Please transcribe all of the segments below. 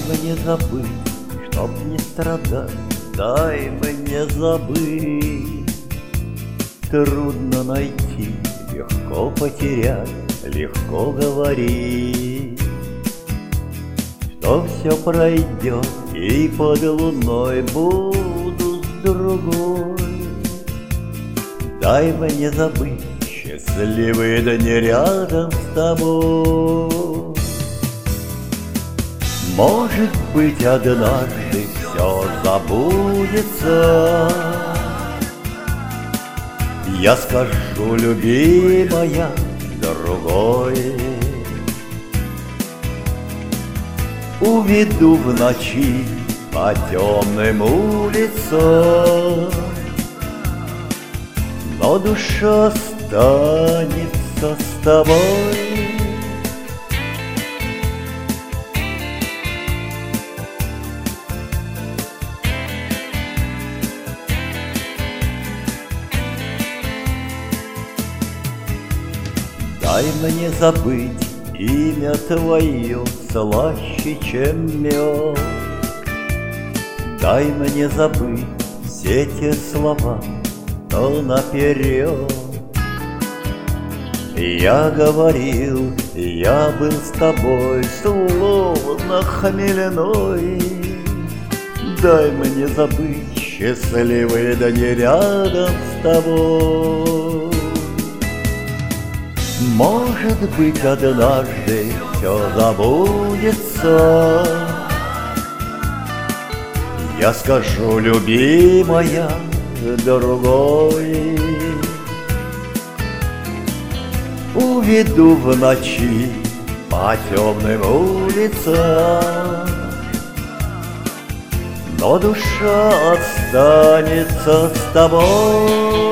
мне забыть, чтоб не страдать, дай мне забыть. Трудно найти, легко потерять, легко говорить, что все пройдет, и под луной буду с другой. Дай мне забыть счастливые дни рядом с тобой. Может быть, однажды все забудется. Я скажу, любимая, другой. Уведу в ночи по темным улицам, но душа останется с тобой. Дай мне забыть имя твое слаще, чем мед. Дай мне забыть все те слова, что наперед. Я говорил, я был с тобой, словно хмельной. Дай мне забыть счастливые дни рядом с тобой. Может быть, однажды все забудется. Я скажу, любимая, другой. Уведу в ночи по темным улицам, но душа останется с тобой.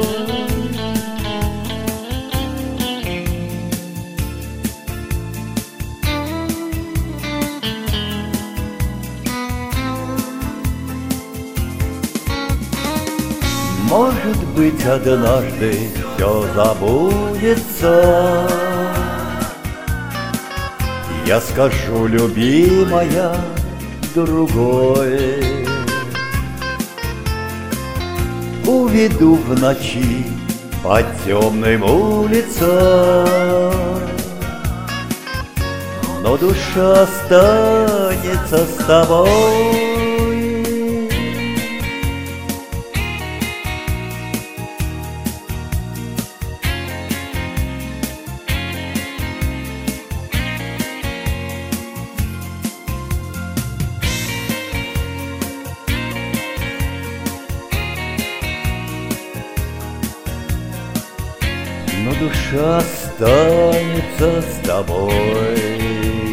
Может быть, однажды все забудется. Я скажу, любимая, другой. Уведу в ночи по темным улицам, но душа останется с тобой. Но душа останется с тобой.